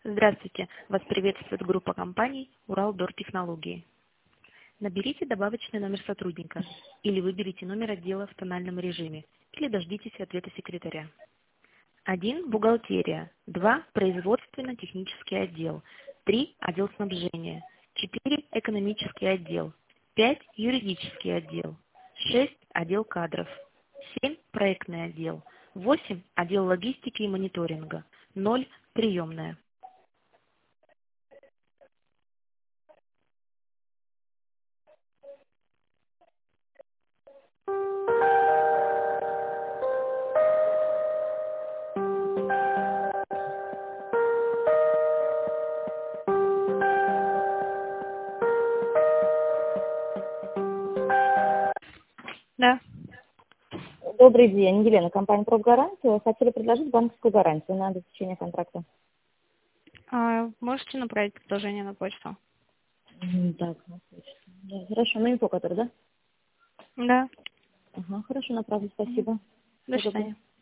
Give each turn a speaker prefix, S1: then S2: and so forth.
S1: Здравствуйте! Вас приветствует группа компаний «Уралдортехнологии». Наберите добавочный номер сотрудника или выберите номер отдела в тональном режиме, или дождитесь ответа секретаря. 1. Бухгалтерия. 2. Производственно-технический отдел. 3. Отдел снабжения. 4. Экономический отдел. 5. Юридический отдел. 6. Отдел кадров. 7. Проектный отдел. 8. Отдел логистики и мониторинга. 0. Приемная. Да.
S2: Добрый день, Елена, компания «Профгарантия». Хотели предложить банковскую гарантию на обеспечение контракта.
S1: Можете направить предложение на почту?
S2: Так, на почту. Да, хорошо, на инфо, который, да?
S1: Да.
S2: Ага, хорошо, направлю, спасибо.
S1: До
S2: Всего доброго.
S1: свидания.